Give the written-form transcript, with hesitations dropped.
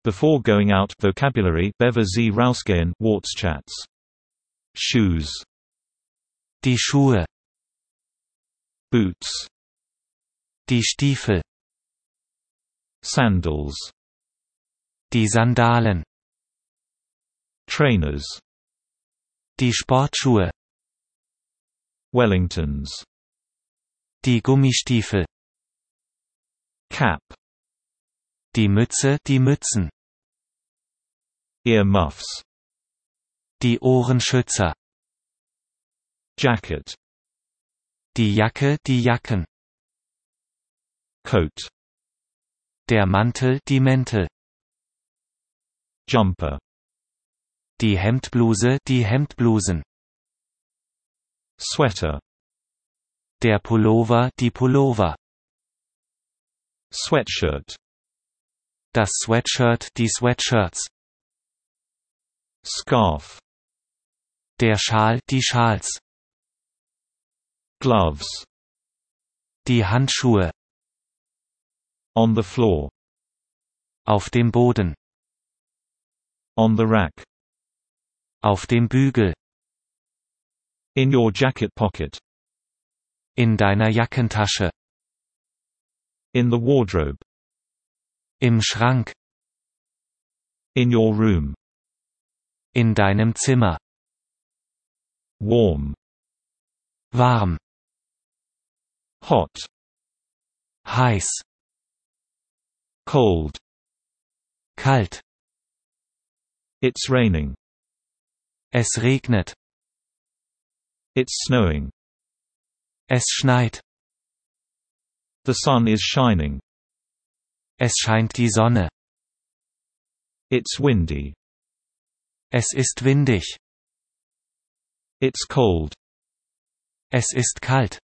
Before going out vocabulary bevor Sie rausgehen Wortschatz. Shoes. Die Schuhe. Boots. Die Stiefel. Sandals. Die Sandalen. Trainers. Die Sportschuhe. Wellingtons. Die Gummistiefel. Cap. Die Mütze, die Mützen. Earmuffs. Die Ohrenschützer. Jacket. Die Jacke, die Jacken. Coat. Der Mantel, die Mäntel. Jumper. Die Hemdbluse, die Hemdblusen. Sweater. Der Pullover, die Pullover. Sweatshirt. Das Sweatshirt, die Sweatshirts. Scarf. Der Schal, die Schals. Gloves. Die Handschuhe. On the floor. Auf dem Boden. On the rack. Auf dem Bügel. In your jacket pocket. In deiner Jackentasche. In the wardrobe. Im Schrank. In your room. In deinem Zimmer. Warm. Warm. Hot. Heiß. Cold. Kalt. It's raining. Es regnet. It's snowing. Es schneit. The sun is shining. Es scheint die Sonne. It's windy. Es ist windig. It's cold. Es ist kalt.